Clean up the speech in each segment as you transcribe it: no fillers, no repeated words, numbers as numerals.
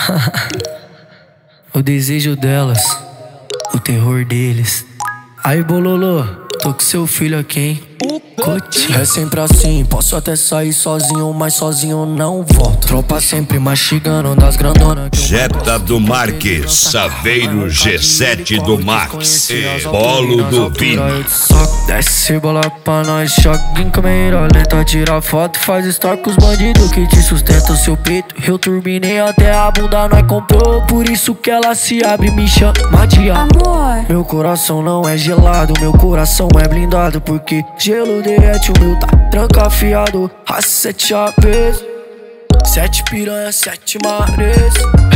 O desejo delas, o terror deles. Aí, bololô, tô com seu filho aqui, hein? É sempre assim, posso até sair sozinho, mas sozinho não volto. Tropa sempre mastigando das grandonas. Jetta do Marques, Saveiro G7 do Max, Polo do Vini. Desce bola pra nós, choque em câmera lenta, tira foto, faz story com os bandidos que te sustentam seu peito. Eu turbinei até a bunda, nós comprou, por isso que ela se abre e me chama de amor. Meu coração não é gelado, meu coração é blindado, porque gelo derrete, o meu tá trancafiado. A 7 APs, 7 piranha, 7 mares.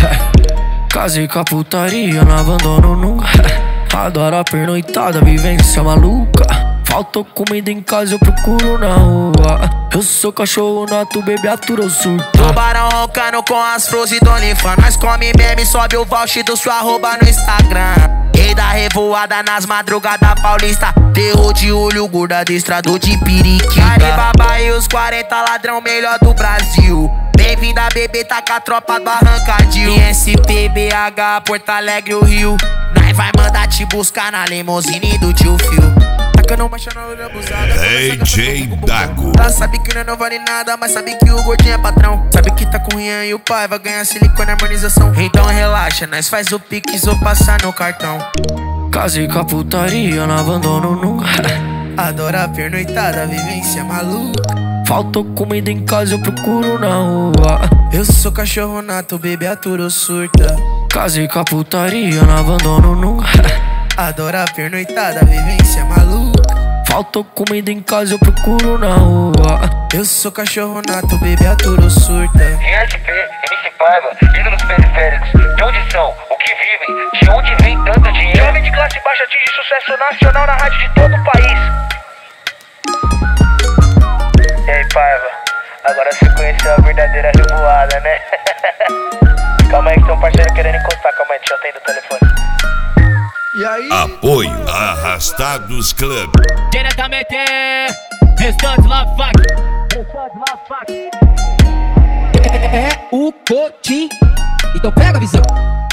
Casei com a putaria, não abandono nunca. Adoro a pernoitada, vivência maluca. Faltou comida em casa, eu procuro na rua. Eu sou cachorro nato, bebê atura o surto. Tubarão roncando com as flores do Onlyfans. Nós come meme, sobe o voucher do sua arroba no Instagram. Rei da revoada nas madrugadas paulista. Terror de olho, gordo adestrador de periquita. Caribaba e os 40 ladrão melhor do Brasil. Bem-vinda, bebê, tá com a tropa do Arrancadil. ISP, BH, Porto Alegre, o Rio. Nós vai mandar te buscar na limousine do tio Phil. Tacando uma chanalura abusada. DJ Dago. Ela sabe que não vale nada, mas sabe que o gordinho é patrão. Sabe que tá com o Rian e o pai vai ganhar silicone e harmonização. Então relaxa, nós faz o pix ou passar no cartão. Casei com a putaria, não abandono nunca. Adoro a pernoitada, vivência maluca. Faltou comida em casa, eu procuro na rua. Eu sou cachorro nato, bebê aturo surta. Casei com a putaria, não abandono nunca. Adoro a pernoitada, vivência maluca. Faltou comida em casa, eu procuro na rua. Eu sou cachorro nato, bebê aturo surta. ISP, MC Paiva, ídolos periféricos. De onde são? O que vivem? De onde vem tanto dinheiro? Jovem de classe baixa atinge sucesso nacional na rádio de todo o país. E aí, Paiva, agora você conheceu a verdadeira revoada, né? Calma aí que tem um parceiro querendo encostar, calma aí, deixa eu atender o telefone. E aí? Apoio Arrastados Club. Diretamente, Restante Love Fuck. É o Cotim. Então pega a visão.